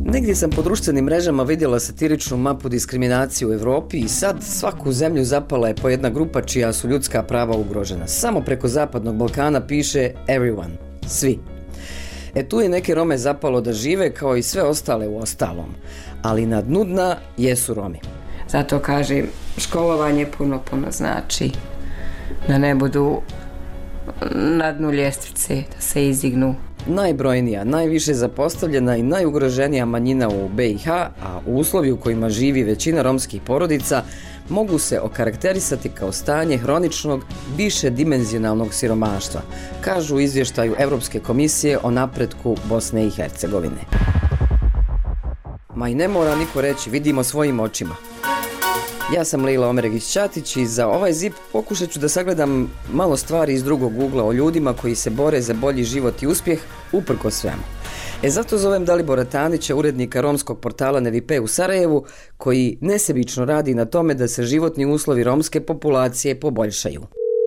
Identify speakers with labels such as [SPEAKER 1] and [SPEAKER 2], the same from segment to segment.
[SPEAKER 1] Negdje sam po društvenim mrežama vidjela satiričnu mapu diskriminacije u Europi i sad svaku zemlju zapala je po jedna grupa čija su ljudska prava ugrožena. Samo preko Zapadnog Balkana piše everyone, svi. Tu je neke Rome zapalo da žive kao i sve ostale u ostalom, ali na dnu dna jesu Romi.
[SPEAKER 2] Zato kažem, školovanje puno znači da ne budu na dnu ljestvice, da se izdignu.
[SPEAKER 1] Najbrojnija, najviše zapostavljena i najugroženija manjina u BiH, a u uslovi u kojima živi većina romskih porodica, mogu se okarakterisati kao stanje hroničnog, višedimenzionalnog siromaštva, kažu u izvještaju Europske komisije o napretku Bosne i Hercegovine. Ma i ne mora niko reći, vidimo svojim očima. Ja sam Lejla Omeregić-Ćatić i za ovaj zip pokušat ću da sagledam malo stvari iz drugog ugla o ljudima koji se bore za bolji život i uspjeh uprkos svemu. Zato zovem Dalibora Tanića, urednika romskog portala Nevipe u Sarajevu, koji nesebično radi na tome da se životni uslovi romske populacije poboljšaju.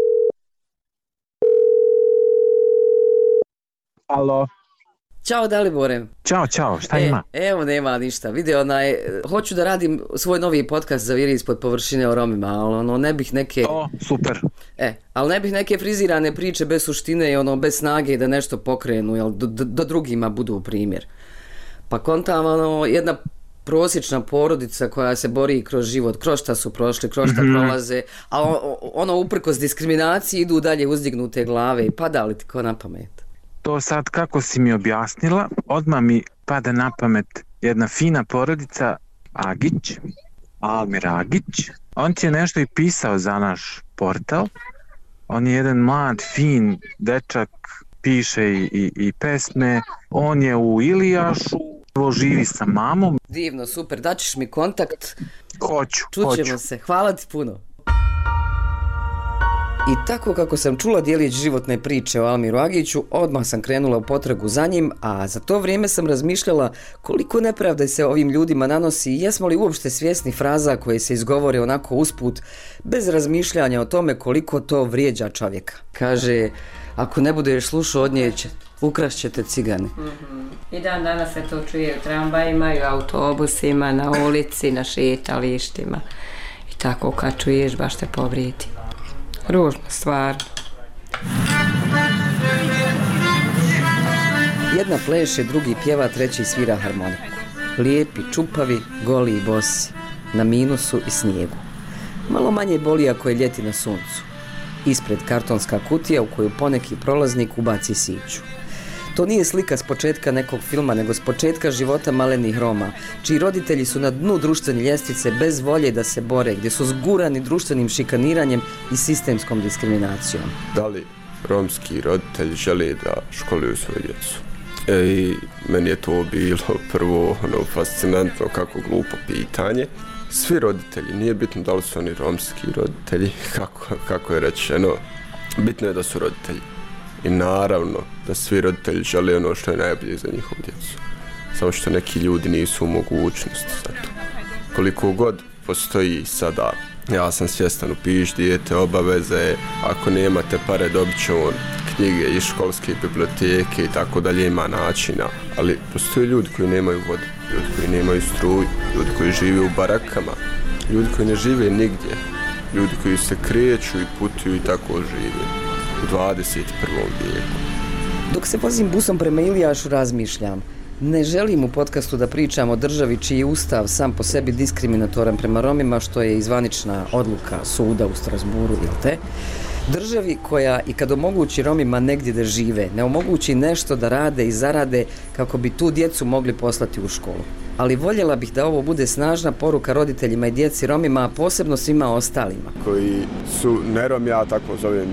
[SPEAKER 3] Alo.
[SPEAKER 1] Ćao Dalibore.
[SPEAKER 3] Ćao, šta ima?
[SPEAKER 1] Evo nema ništa, vidi hoću da radim svoj novi podcast za Viri ispod površine o Romima, ali ne bih neke...
[SPEAKER 3] Super.
[SPEAKER 1] Ali ne bih neke frizirane priče bez suštine i bez snage da nešto pokrenu, jel, da drugima budu primjer. Pa kontam, jedna prosječna porodica koja se bori kroz život, kroz šta su prošli, kroz šta prolaze, a uprkos diskriminaciji idu dalje uzdignute glave i pada li ti ko na pamet?
[SPEAKER 3] To sad kako si mi objasnila, odmah mi pada na pamet jedna fina porodica Agić, Almir Agić. On ti je nešto i pisao za naš portal. On je jedan mlad, fin dečak, piše i pesme. On je u Ilijašu, živi sa mamom.
[SPEAKER 1] Divno, super, daćeš mi kontakt.
[SPEAKER 3] Hoću.
[SPEAKER 1] Čućemo se, hvala ti puno. I tako kako sam čula dijelić životne priče o Almiru Agiću, odmah sam krenula u potragu za njim, a za to vrijeme sam razmišljala koliko nepravde se ovim ljudima nanosi i jesmo li uopšte svjesni fraza koje se izgovore onako usput, bez razmišljanja o tome koliko to vrijeđa čovjeka. Kaže, ako ne budeš slušao od nje, ukrašćete cigani.
[SPEAKER 2] I dan danas se to čuje u tramvajima, u autobusima, na ulici, na šetalištima. I tako kad čuješ, baš te povrijedi. Ružna stvar.
[SPEAKER 1] Jedna pleše, drugi pjeva, treći svira harmoniku. Lijepi, čupavi, goli i bosi, na minusu i snijegu. Malo manje boli ako je ljeti na suncu. Ispred kartonska kutija u koju poneki prolaznik ubaci siću. To nije slika s početka nekog filma, nego s početka života malenih Roma, čiji roditelji su na dnu društvene ljestvice bez volje da se bore, gdje su zgurani društvenim šikaniranjem i sistemskom diskriminacijom.
[SPEAKER 4] Da li romski roditelji žele da školuju svoju djecu? I meni je to bilo prvo fascinantno, kako glupo pitanje. Svi roditelji, nije bitno da li su oni romski roditelji, kako je rečeno, bitno je da su roditelji. I naravno da svi roditelji žele ono što je najbolje za njihovu djecu. Samo što neki ljudi nisu u mogućnosti za to. Koliko god postoji sada, ja sam svjestan, upiš dijete, obaveze, ako nemate pare dobit će on knjige iz školske biblioteke i tako dalje, ima načina. Ali postoje ljudi koji nemaju vodu, ljudi koji nemaju struju, ljudi koji žive u barakama, ljudi koji ne žive nigdje, ljudi koji se kreću i putuju i tako žive. U 21. vijeku.
[SPEAKER 1] Dok se vozim busom prema Ilijašu razmišljam. Ne želim u podcastu da pričam o državi čiji je ustav sam po sebi diskriminatoran prema Romima, što je i zvanična odluka suda u Strasburu, jel te? Državi koja i kad omogući Romima negdje da žive, ne omogući nešto da rade i zarade kako bi tu djecu mogli poslati u školu. Ali voljela bih da ovo bude snažna poruka roditeljima i djeci Romima, a posebno svima ostalima.
[SPEAKER 4] Koji su ne Romi, ja tako zovem,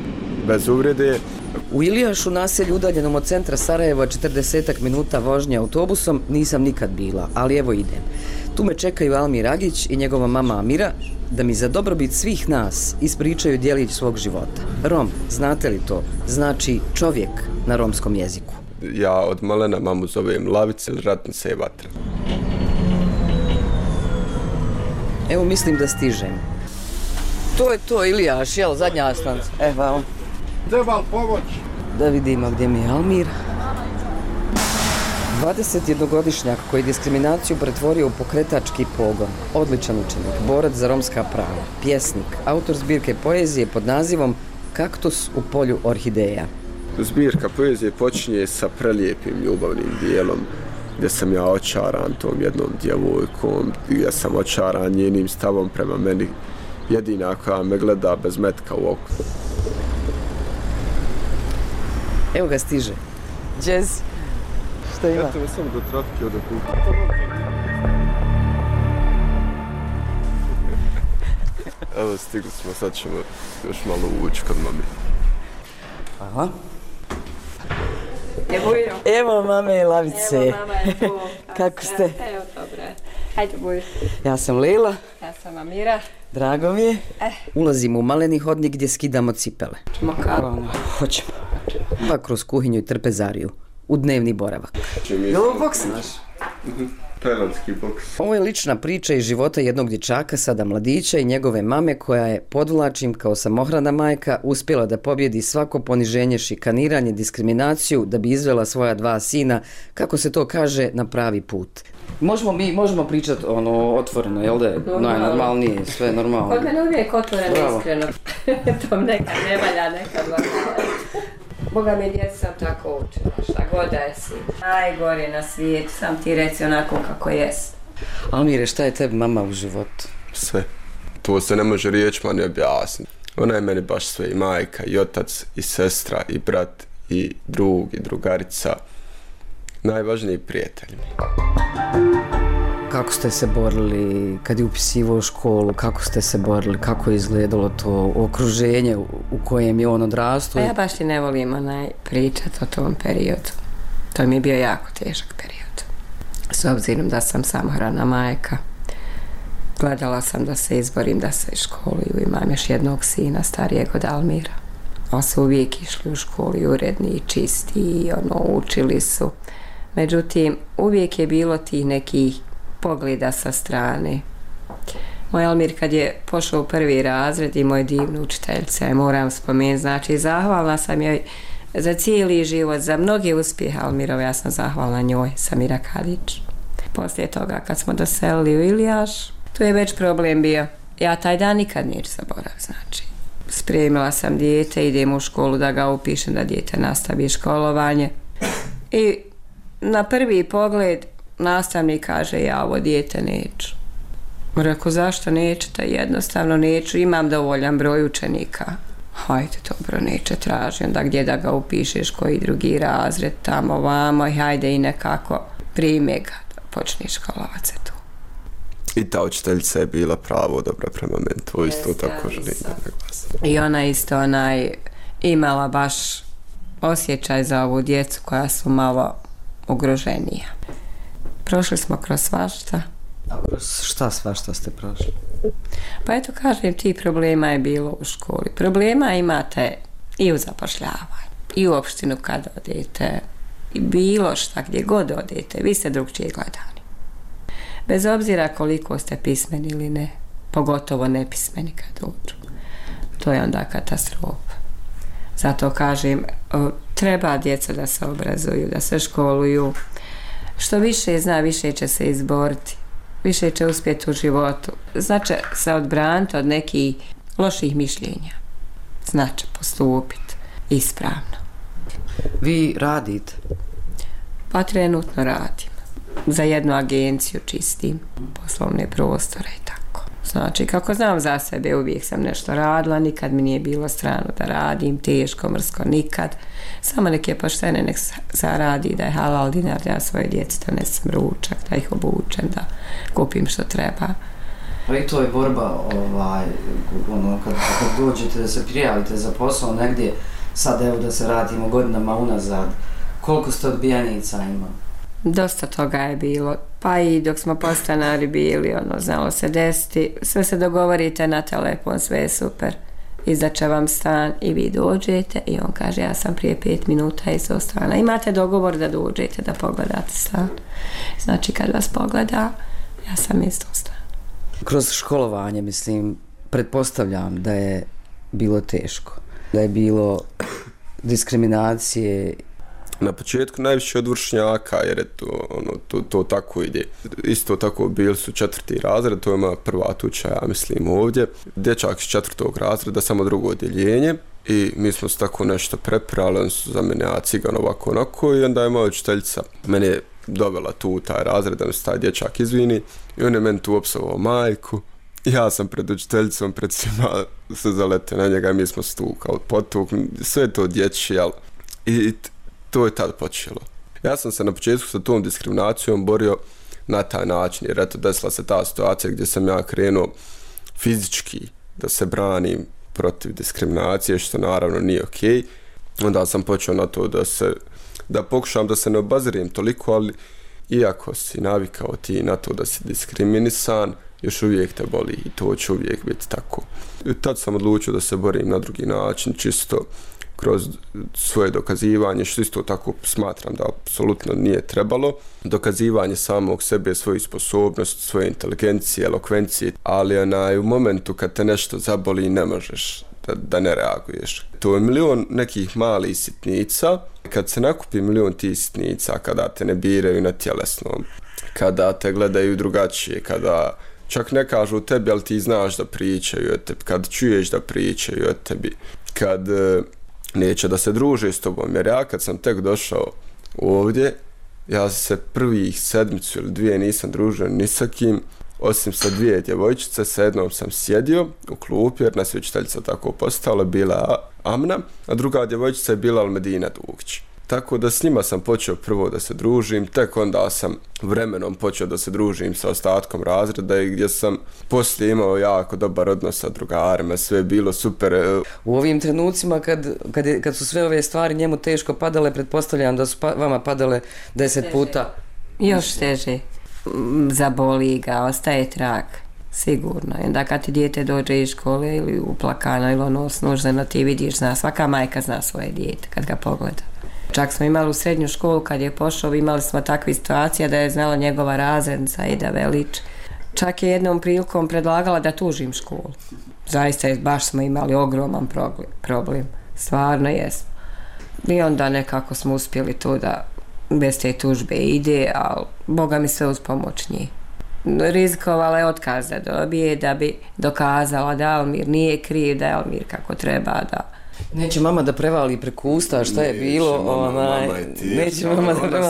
[SPEAKER 4] bez uvrede.
[SPEAKER 1] U Ilijašu, naselju udaljenom od centra Sarajeva 40 minuta vožnje autobusom, nisam nikad bila, ali evo idem. Tu me čekaju Almir Agić i njegova mama Amira da mi za dobrobit svih nas ispričaju djelić svog života. Rom, znate li to? Znači čovjek na romskom jeziku.
[SPEAKER 4] Ja od malena mamu zovem Lavica ili Ratnica je vatra.
[SPEAKER 1] Evo mislim da stižem. To je to, Ilijaš, jel, zadnja stanca. Evo.
[SPEAKER 5] Treba li pomoć?
[SPEAKER 1] Da vidimo gdje mi je Almir. 21-godišnjak koji diskriminaciju pretvorio u pokretački pogon, odličan učenik, borac za romska prava, pjesnik, autor zbirke poezije pod nazivom Kaktus u polju orhideja.
[SPEAKER 4] Zbirka poezije počinje sa prelijepim ljubavnim dijelom gdje sam ja očaran tom jednom djevojkom, gdje sam očaran njenim stavom prema meni, jedina koja me gleda bez metka u oku.
[SPEAKER 1] Evo ga stiže. Jazz. Šta ima?
[SPEAKER 4] Eto me samo do trafike od okupa. Evo stigli smo, sad ćemo još malo ući kod mami.
[SPEAKER 1] Aha.
[SPEAKER 2] Evo
[SPEAKER 1] mame Lavice.
[SPEAKER 2] Evo mama je tu.
[SPEAKER 1] Kako ste?
[SPEAKER 2] Evo dobro. Hajde Bujo.
[SPEAKER 1] Ja sam Lila.
[SPEAKER 2] Ja sam Amira.
[SPEAKER 1] Drago mi je. Ulazimo u maleni hodnik gdje skidamo cipele.
[SPEAKER 2] Ćemo kao?
[SPEAKER 1] Hoćemo. Pa kroz kuhinju i trpezariju. U dnevni boravak. Je li ovo boks naš?
[SPEAKER 4] Tajlandski boks.
[SPEAKER 1] Ovo je lična priča iz života jednog dječaka, sada mladića i njegove mame koja je, podvlačim kao samohrana majka, uspjela da pobjedi svako poniženje, šikaniranje, diskriminaciju da bi izvela svoja 2 sina, kako se to kaže, na pravi put. Možemo pričati otvoreno, jel da je najnormalnije, sve normalno.
[SPEAKER 2] Kod mene uvijek otvoreno, iskreno. To nekad ne valja, nekad valja. Boga mi djeca sam tako učila, šta god da jesi. Najgore na svijetu, sam ti reci onako kako jest.
[SPEAKER 1] Almire, šta je tebi mama u životu?
[SPEAKER 4] Sve. To se ne može riječima ni objasniti. Ona je meni baš sve, i majka, i otac, i sestra, i brat, i drug, i drugarica. Najvažniji prijatelj mi.
[SPEAKER 1] Kako ste se borili kad je upisivao školu, kako ste se borili, kako je izgledalo to okruženje u kojem je on odrastao?
[SPEAKER 2] Pa ja baš i ne volim pričat o tom periodu. To mi je bio jako težak period. S obzirom da sam samohrana majka, gledala sam da se izborim, da se školuju. Imam još jednog sina, starijeg od Almira. Oni su uvijek išli u školu i uredni i čisti i učili su. Međutim, uvijek je bilo tih nekih pogleda sa strane. Moj Almir kad je pošao u 1. razred i moja divna učiteljica, moram spomenuti, znači zahvalna sam joj za cijeli život, za mnoge uspjehe Almirove, ja sam zahvalna njoj, Samira Kadić. Poslije toga kad smo doselili u Ilijaš, tu je već problem bio. Ja taj dan nikad neću zaboraviti, znači. Spremila sam dijete, idem u školu da ga upišem, da dijete nastavi školovanje. I na prvi pogled nastavnik kaže, ja ovo dijete neću. Rekao, zašto nećete? Jednostavno neću, imam dovoljan broj učenika. Hajde, dobro, neće, traži onda gdje da ga upišeš, koji drugi razred, tamo, vamo, i hajde i nekako prime ga, da počne školovat se tu.
[SPEAKER 4] I ta učiteljica je bila pravo dobra prema meni, to isto tako želim da naglasim.
[SPEAKER 2] I ona isto imala baš osjećaj za ovu djecu koja su malo ugroženija. Prošli smo kroz svašta.
[SPEAKER 1] A kroz šta svašta ste prošli?
[SPEAKER 2] Pa eto kažem, ti problema je bilo u školi. Problema imate i u zapošljavanju, i u opštinu kad odete, i bilo šta gdje god odete, vi ste drugčije gledani. Bez obzira koliko ste pismeni ili ne, pogotovo nepismeni kad dođu. To je onda katastrofa. Zato kažem, treba djeca da se obrazuju, da se školuju. Što više zna, više će se izboriti, više će uspjeti u životu. Znači se odbraniti od nekih loših mišljenja. Znači postupiti ispravno.
[SPEAKER 1] Vi radite?
[SPEAKER 2] Pa trenutno radim. Za jednu agenciju čistim poslovne prostore i tako. Znači, kako znam za sebe, uvijek sam nešto radila, nikad mi nije bilo strano da radim, teško, mrsko, nikad. Samo neke poštene nek zaradi, da je halal dinar, da ja svoje djeci donesem ručak, da ih obučem, da kupim što treba.
[SPEAKER 1] Pa i to je borba, kad dođete da se prijavite za posao negdje, sad evo da se radimo godinama unazad, koliko ste odbijanica ima?
[SPEAKER 2] Dosta toga je bilo, pa i dok smo podstanari bili, znalo se desiti, sve se dogovorite na telefon, sve je super, izdat će vam stan i vi dođete i on kaže, ja sam prije 5 minuta iz stana. Imate dogovor da dođete da pogledate stan. Znači kad vas pogleda, ja sam iz stana.
[SPEAKER 1] Kroz školovanje, mislim, pretpostavljam da je bilo teško, da je bilo diskriminacije.
[SPEAKER 4] Na početku najviše od vršnjaka, jer je to tako ide. Isto tako bili su 4. razred, to je moja prva tuča, ja mislim, ovdje. Dječak iz 4. razreda, samo drugo odjeljenje. I mi smo se tako nešto prepirali, oni su za mene cigan ovako onako i onda je moja učiteljica mene je dovela tu u taj razred da mi se taj dječak izvini i on je meni tu opsovao majku. Ja sam pred učiteljicom, pred svima se zaletio na njega i mi smo se tu kao potukli, sve to dječje, ali i to je tad počelo. Ja sam se na početku sa tom diskriminacijom borio na taj način, jer eto desila se ta situacija gdje sam ja krenuo fizički da se branim protiv diskriminacije, što naravno nije okej. Onda sam počeo na to da pokušam da se ne obazirem toliko, ali iako si navikao ti na to da si diskriminisan, još uvijek te boli i to će uvijek biti tako. I tad sam odlučio da se borim na drugi način, čisto kroz svoje dokazivanje, što isto tako smatram da apsolutno nije trebalo. Dokazivanje samog sebe, svojih sposobnosti, svoje inteligencije, elokvencije, ali u momentu kad te nešto zaboli ne možeš da ne reaguješ. To je milion nekih malih sitnica. Kad se nakupi milion tih sitnica, kada te ne biraju na tjelesnom, kada te gledaju drugačije, kada čak ne kažu tebi, ali ti znaš da pričaju o tebi, kad čuješ da pričaju o tebi, kad neće da se druže s tobom, jer ja kad sam tek došao ovdje, ja se prvih 7 ili 2 nisam družio ni sa kim, osim sa 2 djevojčice, sa jednom sam sjedio u klupi, jer nas je učiteljica tako postala, bila Amna, a druga djevojčica je bila Almedina Dugić. Tako da s njima sam počeo prvo da se družim, tek onda sam vremenom počeo da se družim sa ostatkom razreda i gdje sam poslije imao jako dobar odnos sa drugarima, sve je bilo super.
[SPEAKER 1] U ovim trenucima kad su sve ove stvari njemu teško padale, pretpostavljam da su vama padale 10 puta.
[SPEAKER 2] Još teže. Zaboli ga, ostaje trag. Sigurno. I onda kad ti dijete dođe iz škole ili uplakano ili ono snuženo, ti vidiš, svaka majka zna svoje dijete kad ga pogleda. Čak smo imali u srednju školu kad je pošao, imali smo takve situacije da je znala njegova razrednica i da velič. Čak je jednom prilikom predlagala da tužim školu. Zaista baš smo imali ogroman problem. Stvarno jesmo. I onda nekako smo uspjeli to da bez te tužbe ide, ali Boga mi sve uz pomoć njih. Rizikovala je otkaz da dobije, da bi dokazala da Almir nije kriv, da je Almir kako treba da...
[SPEAKER 1] Neće mama da prevali preko usta šta je bilo, neće mama da prevali,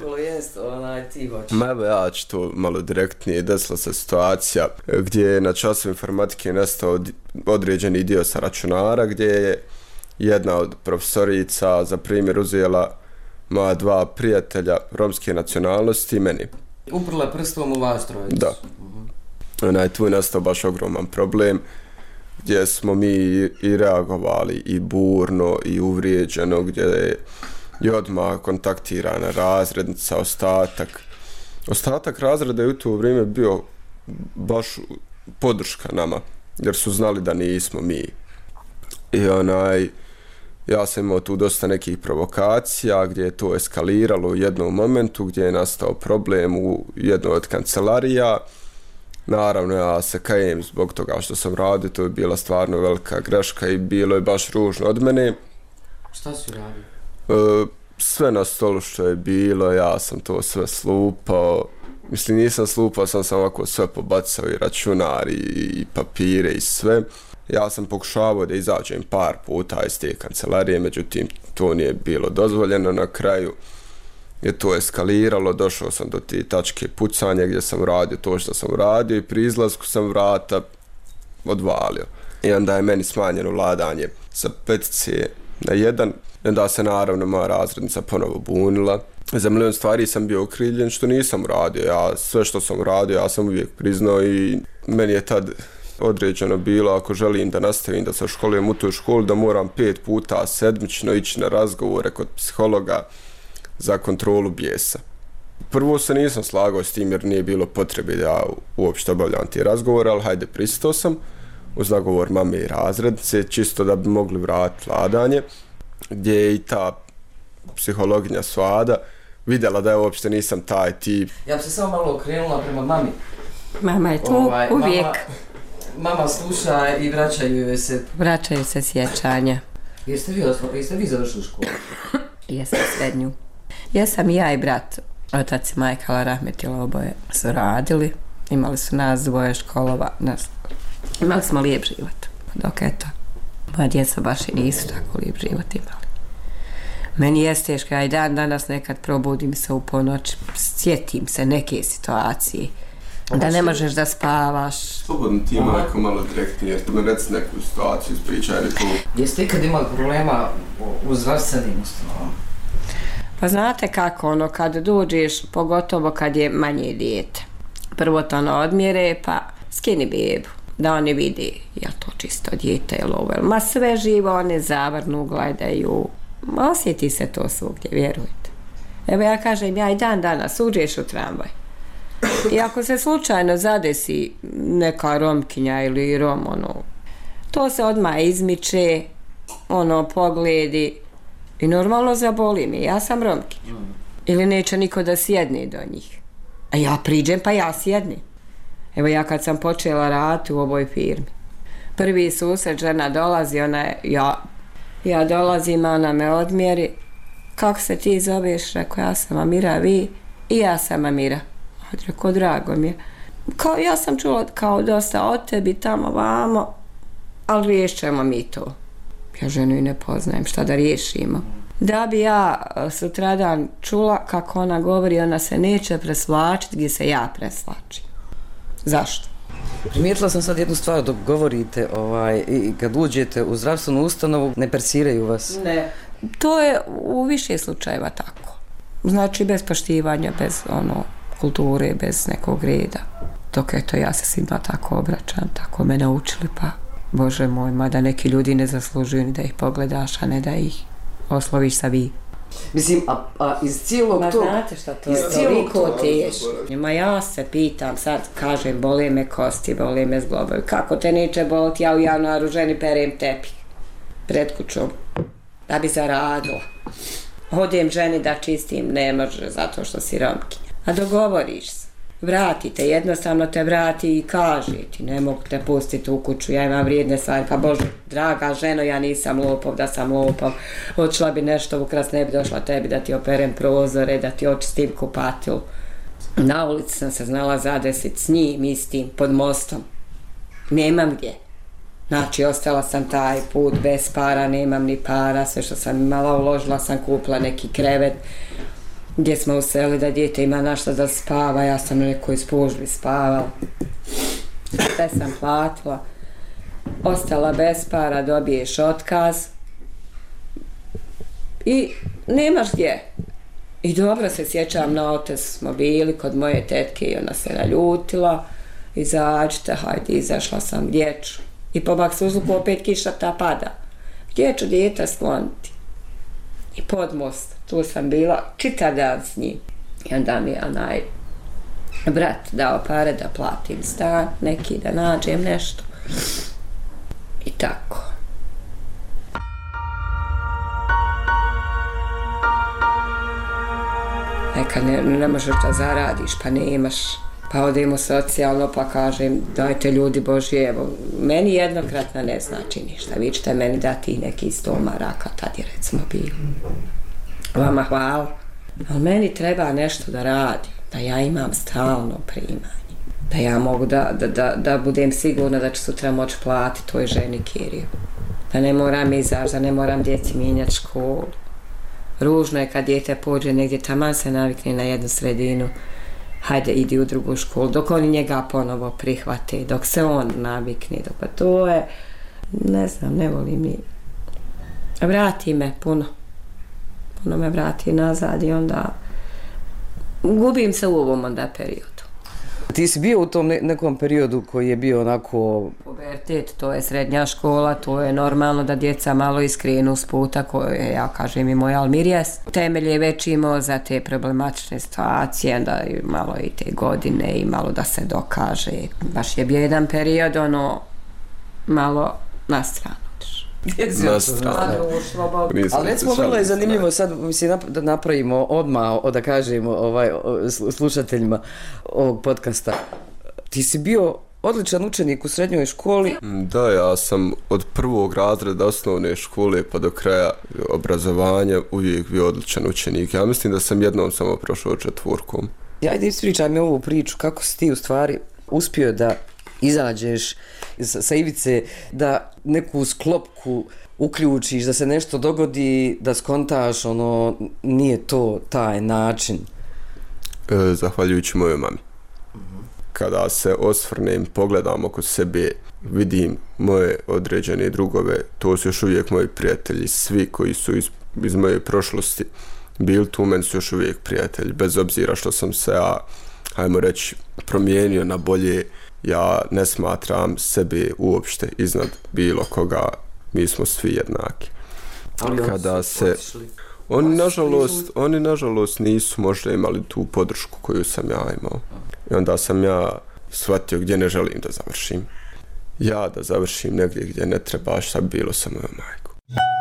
[SPEAKER 1] ti hoćeš.
[SPEAKER 4] Ma evo ja ću to malo direktnije, desila se situacija gdje je na času informatike nastao određeni dio sa računara, gdje je jedna od profesorica za primjer uzela moja 2 prijatelja romske nacionalnosti i meni.
[SPEAKER 1] Uprla prstom u vas trojicu.
[SPEAKER 4] Da. Tu je nastao baš ogroman problem, gdje smo mi i reagovali i burno i uvrijeđeno, gdje je odmah kontaktirana razrednica, ostatak razreda je u to vrijeme bio baš podrška nama, jer su znali da nismo mi. I ja sam imao tu dosta nekih provokacija gdje je to eskaliralo u jednom momentu, gdje je nastao problem u jednoj od kancelarija. Naravno, ja se kajem zbog toga što sam radio, to je bila stvarno velika greška i bilo je baš ružno od mene.
[SPEAKER 1] Šta si radio?
[SPEAKER 4] Sve na stolu što je bilo, ja sam to sve slupao. Mislim, nisam slupao, sam ovako sve pobacao i računar i papire i sve. Ja sam pokušavao da izađem par puta iz te kancelarije, međutim, to nije bilo dozvoljeno. Na kraju je to eskaliralo, došao sam do te tačke pucanja gdje sam radio to što sam radio i pri izlasku sam vrata odvalio. I onda je meni smanjeno vladanje sa 5 na 1. I onda se naravno moja razrednica ponovo bunila. Za milion stvari sam bio okrivljen što nisam uradio. Sve što sam uradio ja sam uvijek priznao i meni je tad određeno bilo ako želim da nastavim da se školujem u toj školi da moram 5 puta sedmično ići na razgovore kod psihologa za kontrolu bijesa. Prvo se nisam slagao s tim jer nije bilo potrebe da ja uopšte obavljam te razgovore, ali hajde pristao sam uz nagovor mame i razrednice, čisto da bi mogli vratiti vladanje, gdje je i ta psihologinja Svada vidjela da ja uopšte nisam taj tip.
[SPEAKER 1] Ja bi se samo malo okrenula prema mami.
[SPEAKER 2] Mama je tu uvijek.
[SPEAKER 1] Mama sluša i vraćaju se.
[SPEAKER 2] Vraćaju se sjećanja.
[SPEAKER 1] Jeste vi završili školu?
[SPEAKER 2] Jesam srednju. Jesam i ja i brat. Otac i majka Allah rahmetila, oboje su radili. Imali su nas dvoje školova. Imali smo lijep život. Dok eto, moja djeca baš i nisu tako lijep život imali. Meni je teško, ja i dan danas nekad probudim se u ponoć, sjetim se neke situacije. Da ne možeš da spavaš.
[SPEAKER 4] Slobodno ti ima neko malo direktnije, jer ti me reci neku situaciju, ispričaj neku.
[SPEAKER 1] Jeste ikad imali problema u zdravstvenim ustanovama?
[SPEAKER 2] Pa znate kako, kad dođeš, pogotovo kad je manje dijete. Prvo to odmjere, pa skini bebu, da oni vidi je li to čisto dijete ili ovo. Ma sve živo, one zavrnu, gledaju. Osjeti se to svugdje, vjerujte. Evo ja kažem, ja i dan danas uđeš u tramvaj. I ako se slučajno zadesi neka Romkinja ili Rom, to se odmah izmiče, pogledi i normalno zaboli me, ja sam Romkinja. Ili neće niko da sjedne do njih. A ja priđem pa ja sjednem. Evo ja kad sam počela raditi u ovoj firmi, prvi susret, žena dolazi, ja dolazim, ona me odmjeri. Kako se ti zoveš? Rekao, ja sam Amira, vi? I ja sam Amira. Rekao, drago mi je. Kao, ja sam čula kao dosta o tebi tamo vamo, ali riješćemo mi to. Ja ženu i ne poznajem, šta da riješimo. Da bi ja sutradan čula kako ona govori, ona se neće presvlačiti gdje se ja presvlačim. Zašto?
[SPEAKER 1] Primijetila sam sad jednu stvar dok govorite i kad uđete u zdravstvenu ustanovu, ne persiraju vas.
[SPEAKER 2] Ne. To je u više slučajeva tako. Znači bez poštivanja, bez kulture, bez nekog reda. Dok eto ja se svima tako obraćam, tako me naučili, pa Bože moj, mada neki ljudi ne zaslužuju ni da ih pogledaš, a ne da ih osloviš sa vi.
[SPEAKER 1] Mislim, a iz cijelog tog...
[SPEAKER 2] Znate šta to je toliko teško. Ma ja se pitam, sad kažem, bole me kosti, bole me zglobovi. Kako te neće boliti, ja u januaru ženi perem tepih pred kućom, da bi zaradila. Odem ženi da čistim, ne može, zato što si Romkinja. A dogovoriš se. Vratite, jednostavno te vrati i kaže ti, ne mogu te pustiti u kuću, ja imam vrijedne stvari, pa Bože, draga ženo, ja nisam lopov, da sam lopov, odšla bi nešto ukras, ne bi došla tebi da ti operem prozore, da ti očistim kupatilu. Na ulici sam se znala zadesiti s njim istim, pod mostom. Nemam gdje. Znači, ostala sam taj put bez para, nemam ni para, sve što sam imala uložila sam, kupila neki krevet, gdje smo useli da dijete ima našta da spava, ja sam na nekoj spužbi spavala. Sve sam platila. Ostala bez para, dobiješ otkaz. I nemaš gdje. I dobro se sjećam, na otes smo bili kod moje tetke i ona se naljutila. Izađite, hajde, izašla sam, gdje ću? I po Maksuzluku opet kiša ta pada. Gdje ću dijete skloniti? I pod most, tu sam bila čitav dan s njim. I onda mi je onaj brat dao pare da platim stan, neki da nađem nešto. I tako. Nekad ne možeš da zaradiš, pa nemaš. Pa odemo socijalno, pa kažem, dajte ljudi Božji, evo, meni jednokratna ne znači ništa. Vi ćete meni dati neki 100 maraka, tad je recimo bilo. Vama hvala. Ali meni treba nešto da radim, da ja imam stalno primanje. Da ja mogu da budem sigurna da ću sutra moći platiti toj ženi kiriju. Da ne moram izaći, da ne moram djeci mijenjati školu. Ružno je kad dijete pođe negdje, taman se navikne na jednu sredinu. Hajde, idi u drugu školu, dok oni njega ponovo prihvate, dok se on navikne, pa to je, ne znam, ne volim ni. Vrati me puno me vrati nazad i onda gubim se u ovom onda periodu.
[SPEAKER 1] Ti si bio u tom nekom periodu koji je bio onako...
[SPEAKER 2] Pubertet, to je srednja škola, to je normalno da djeca malo iskrenu s puta koje, ja kažem i moj Almirjes, temelje već imao za te problematične situacije, onda malo i te godine i malo da se dokaže. Baš je bio jedan period, malo na stranu.
[SPEAKER 1] Ali recimo vrlo je zanimljivo sad da napravimo odmah, da kažemo slušateljima ovog podcasta. Ti si bio odličan učenik u srednjoj školi.
[SPEAKER 4] Da, ja sam od prvog razreda osnovne škole pa do kraja obrazovanja uvijek bio odličan učenik. Ja mislim da sam jednom samo prošao 4.
[SPEAKER 1] Ajde, ispričaj mi ovu priču, kako si ti u stvari uspio da izađeš sa ivice, da neku sklopku uključiš, da se nešto dogodi, da skontaš, nije to taj način.
[SPEAKER 4] Zahvaljujući mojoj mami. Kada se osvrnem, pogledam oko sebe, vidim moje određene drugove, to su još uvijek moji prijatelji, svi koji su iz moje prošlosti bili tu, meni su još uvijek prijatelji, bez obzira što sam se ajmo reći, promijenio na bolje. Ja ne smatram sebe uopšte iznad bilo koga, mi smo svi jednaki. Kada se oni nažalost nisu možda imali tu podršku koju sam ja imao. I onda sam ja shvatio gdje ne želim da završim. Ja da završim negdje gdje ne treba, šta bi bilo sa mojom majkom.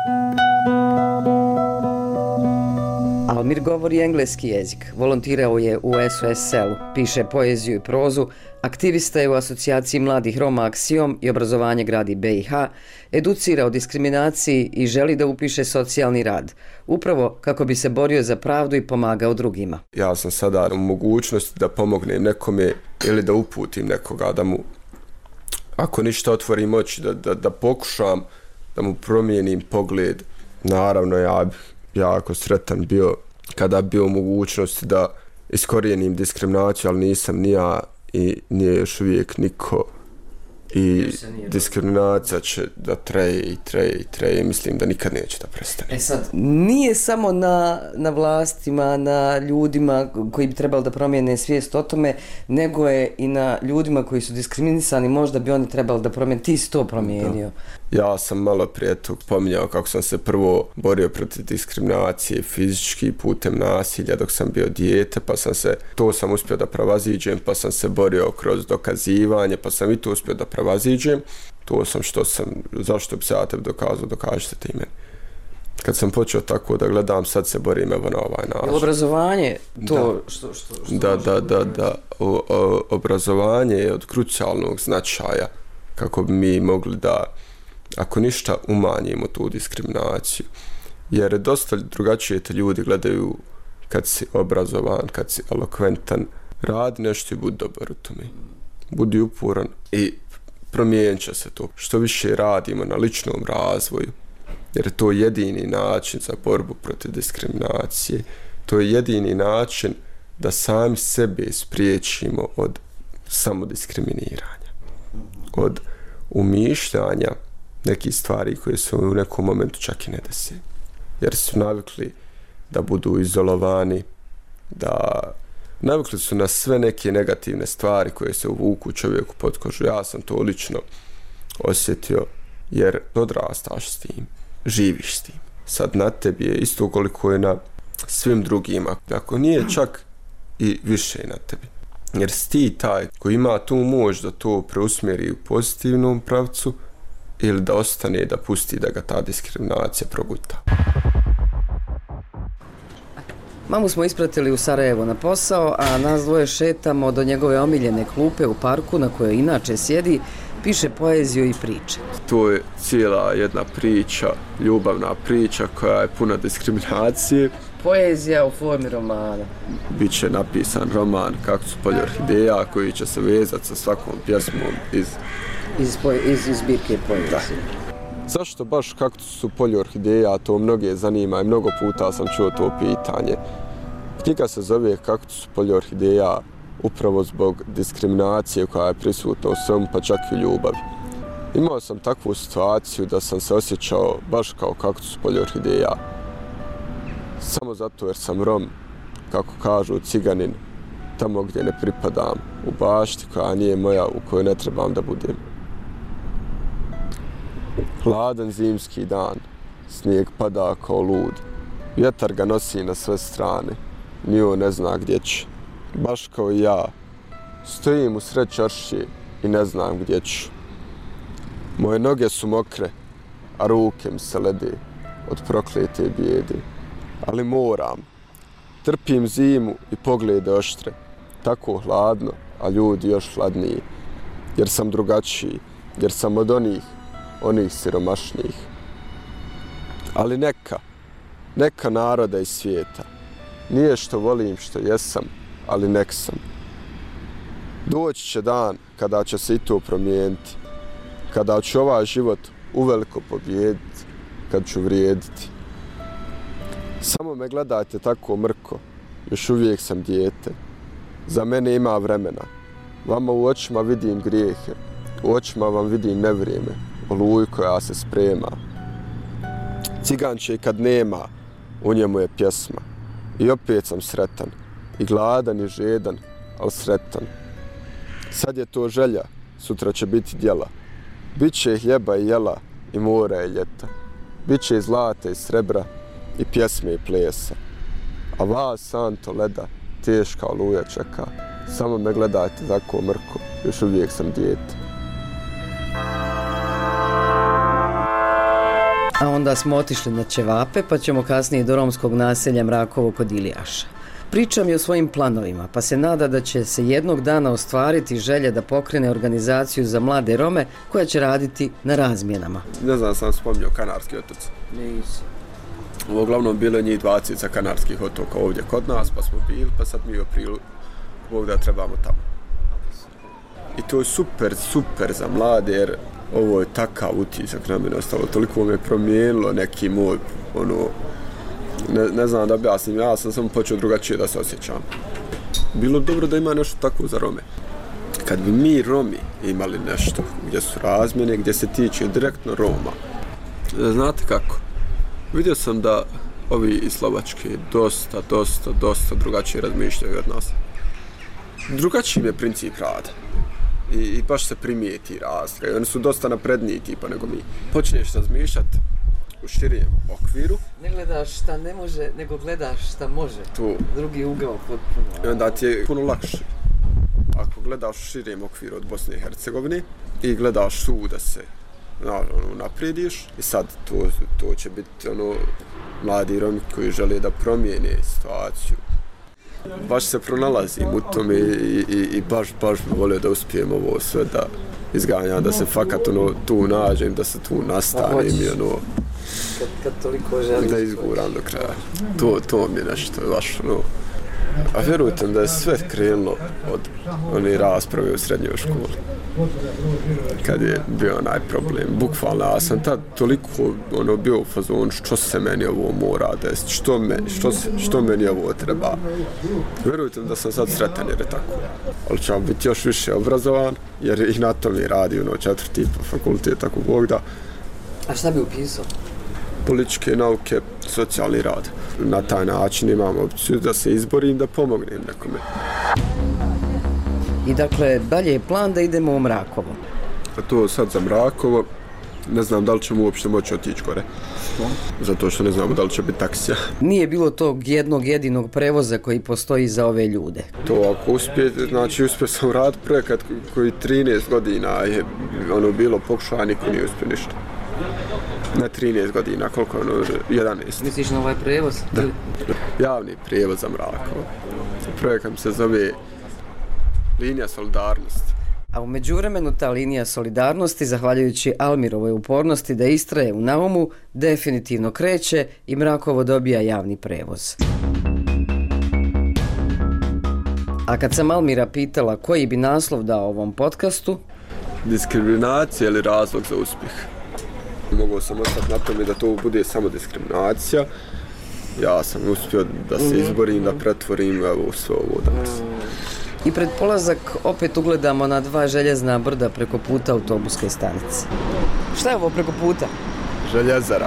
[SPEAKER 1] Almir govori engleski jezik, volontirao je u SOS selu, piše poeziju i prozu, aktivista je u asocijaciji mladih Roma Aksiom i obrazovanje gradi BiH, educira o diskriminaciji i želi da upiše socijalni rad, upravo kako bi se borio za pravdu i pomagao drugima.
[SPEAKER 4] Ja sam sada u mogućnosti da pomognem nekome ili da uputim nekoga, da mu, ako ništa, otvorim oči, da pokušam da mu promijenim pogled. Naravno, ja bih jako sretan bio kada bi bio u mogućnosti da iskorijenim diskriminaciju, ali nisam ni ja i nije još uvijek niko. I diskriminacija će da traje, mislim da nikad neće da prestane.
[SPEAKER 1] Sad, nije samo na vlastima, na ljudima koji bi trebali da promijene svijest o tome, nego je i na ljudima koji su diskriminisani, možda bi oni trebali da promijene, ti si to promijenio.
[SPEAKER 4] Da. Ja sam malo prije tog pominjao kako sam se prvo borio protiv diskriminacije fizički putem nasilja dok sam bio dijete, pa to sam uspio da prevaziđem, pa sam se borio kroz dokazivanje, pa sam i to uspio da prevaziđem. To sam zašto bi se ja tebi dokazao, dokažite ti meni. Kad sam počeo tako da gledam, sad se borim evo na ovaj način.
[SPEAKER 1] Obrazovanje, to
[SPEAKER 4] Da. Obrazovanje je od krucijalnog značaja kako bi mi mogli da, ako ništa, umanjimo tu diskriminaciju. Jer dosta drugačije te ljudi gledaju kad si obrazovan, kad si elokventan. Radi nešto i budi dobar u tome. Budi uporan i promijenit će se to. Što više radimo na ličnom razvoju, jer je to jedini način za borbu protiv diskriminacije. To je jedini način da sami sebe spriječimo od samodiskriminiranja, od umišljanja nekih stvari koje se u nekom momentu čak i ne desi. Jer su navikli da budu izolovani, navikli su na sve neke negativne stvari koje se uvuku čovjeku pod kožu. Ja sam to lično osjetio jer odrastaš s tim, živiš s tim. Sad na tebi je isto koliko je na svim drugima, ako nije čak i više na tebi. Jer si ti taj koji ima tu moć da to preusmjeri u pozitivnom pravcu ili da ostane da pusti da ga ta diskriminacija proguta.
[SPEAKER 1] Mamu smo ispratili u Sarajevo na posao, a nas dvoje šetamo do njegove omiljene klupe u parku na kojoj inače sjedi, piše poeziju i priče.
[SPEAKER 4] To je cijela jedna priča, ljubavna priča koja je puna diskriminacije.
[SPEAKER 1] Poezija u formi romana.
[SPEAKER 4] Biće napisan roman Kaktus polje orhideja koji će se vezati sa svakom pjesmom iz
[SPEAKER 1] zbirke poezije.
[SPEAKER 4] Zašto baš Kaktus polje orhideja, to mnoge zanima i mnogo puta sam čuo to pitanje. Knjiga se zove Kaktus polje orhideja upravo zbog diskriminacije koja je prisutna u svemu, pa čak i u ljubavi. Imao sam takvu situaciju da sam se osjećao baš kao kaktus polje orhideja. Samo zato jer sam Rom, kako kažu ciganin, tamo gdje ne pripadam, u bašti koja nije moja, u kojoj ne trebam da budem. Hladan zimski dan, snijeg pada kao lud, vjetar ga nosi na sve strane, ni on ne zna gdje će. Baš kao i ja, stojim u sred čaršije i ne znam gdje ću. Moje noge su mokre, a ruke mi se lede od proklete bijede. Ali moram, trpim zimu i poglede oštre, tako hladno, a ljudi još hladniji. jer sam drugačiji, jer sam od onih siromašnijih. Ali neka naroda iz svijeta, nije što volim što jesam, ali nek sam. Doći će dan kada će se i to promijeniti, kada ću ovaj život uveliko pobijediti, kad ću vrijediti. Samo me gledajte tako mrko, još uvijek sam dijete. Za mene ima vremena. Vama u očima vidim grijehe, u očima vam vidim nevrijeme, oluju koja se sprema. Ciganče kad nema, u njemu je pjesma. I opet sam sretan, i gladan i žedan, ali sretan. Sad je to želja, sutra će biti djela. Biće hljeba i jela, i mora i ljeta. Biće i zlata i srebra, i pjesme i plesa. A vas, santo leda, teška oluja čeka. Samo me gledajte tako mrko, još uvijek sam dijete.
[SPEAKER 1] A onda smo otišli na ćevape, pa ćemo kasnije do romskog naselja Mrakovo kod Ilijaša. Pričam i o svojim planovima, pa se nada da će se jednog dana ostvariti želja da pokrene organizaciju za mlade Rome koja će raditi na razmjenama.
[SPEAKER 4] Ne znam, sam spomnio Kanarski otoci.
[SPEAKER 1] Nisi.
[SPEAKER 4] Uglavnom bilo je njih 20 sa Kanarskih otoka ovdje kod nas, pa smo bili, pa sad mi u aprilu Bog da trebamo tamo. I to je super za mlade, jer ovo je takav utisak na mene ostalo, toliko me promijenilo neki moj, ne znam da objasnim, ja sam samo počeo drugačije da se osjećam. Bilo dobro da ima nešto tako za Rome. Kad bi mi Romi imali nešto gdje su razmjene, gdje se tiče direktno Roma, znate kako? Vidio sam da ovi iz Slovačke dosta drugačije razmišljaju od nas. Drugačiji je princip rada. I baš se primijeti razlika. I oni su dosta napredniji tipa nego mi. Počneš razmišljati u širijem okviru.
[SPEAKER 1] Ne gledaš šta ne može, nego gledaš šta može.
[SPEAKER 4] Tu.
[SPEAKER 1] Drugi ugao potpuno.
[SPEAKER 4] I onda ti je puno lakše. Ako gledaš u širijem okviru od Bosne i Hercegovine i gledaš tu da se naprediš i sad to će biti mladi Romi koji žele da promijene situaciju. Baš se pronalazim u tome i baš bi volio da uspijem ovo sve da izganjam, da se fakat tu nađem, da se tu nastavim i
[SPEAKER 1] kad toliko želiš
[SPEAKER 4] da izguram do kraja. To mi je nešto baš A vjerujte da je sve krenulo od one rasprave u srednjoj školi. Kad je bio onaj problem, bukvalno, ja sam tad toliko bio u fazonu što se meni ovo mora desiti, što meni ovo treba. Vjerujte da sam sad sretan jer je tako. Ali ću biti još više obrazovan jer i na tome radi 4. fakultet, ako Bog da.
[SPEAKER 1] A šta bi upisao?
[SPEAKER 4] Političke nauke, socijalni rad. Na taj način imam opciju da se izborim, da pomognem nekome.
[SPEAKER 1] I dakle, dalje je plan da idemo u Mrakovo.
[SPEAKER 4] A to sad za Mrakovo, ne znam da li ćemo uopšte moći otići gore. Zato što ne znamo da li će biti taksija.
[SPEAKER 1] Nije bilo tog jednog jedinog prevoza koji postoji za ove ljude.
[SPEAKER 4] To ako uspio sam raditi projekat koji 13 godina je bilo pokušao, niko nije uspio ništa. Na 13 godina, koliko je 11.
[SPEAKER 1] Misliš na ovaj prevoz?
[SPEAKER 4] Da, javni prevoz za Mrakovo. Projekat se zove Linija solidarnosti.
[SPEAKER 1] A u međuvremenu ta linija solidarnosti, zahvaljujući Almirovoj upornosti da istraje u naumu, definitivno kreće i Mrakovo dobija javni prevoz. A kad sam Almira pitala koji bi naslov dao ovom podcastu...
[SPEAKER 4] Diskriminacija ili razlog za uspjeh? Mogao sam ostati na tome da to bude samo diskriminacija. Ja sam uspio da se izborim, da pretvorim sve ovo danas.
[SPEAKER 1] I pred polazak opet ugledamo na 2 željezna brda preko puta autobuske stanice. Šta je ovo preko puta?
[SPEAKER 4] Željezara.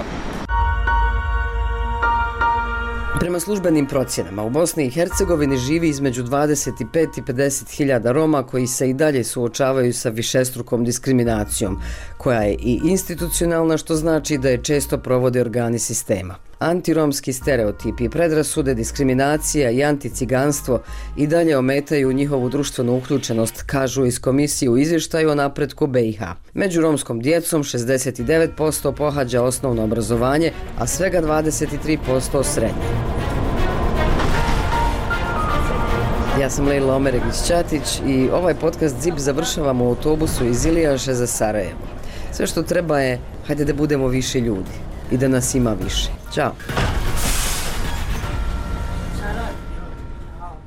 [SPEAKER 1] Prema službenim procjenama, u Bosni i Hercegovini živi između 25 i 50 hiljada Roma koji se i dalje suočavaju sa višestrukom diskriminacijom, koja je i institucionalna, što znači da je često provode organi sistema. Antiromski stereotipi, predrasude, diskriminacija i anticiganstvo i dalje ometaju njihovu društvenu uključenost, kažu iz komisije u izvještaju o napretku BiH. Među romskom djecom 69% pohađa osnovno obrazovanje, a svega 23% srednje. Ja sam Lejla Omeregić-Ćatić i ovaj podcast ZIP završavamo u autobusu iz Ilijaše za Sarajevo. Sve što treba je, hajde da budemo više ljudi i da nas ima više. Ćao!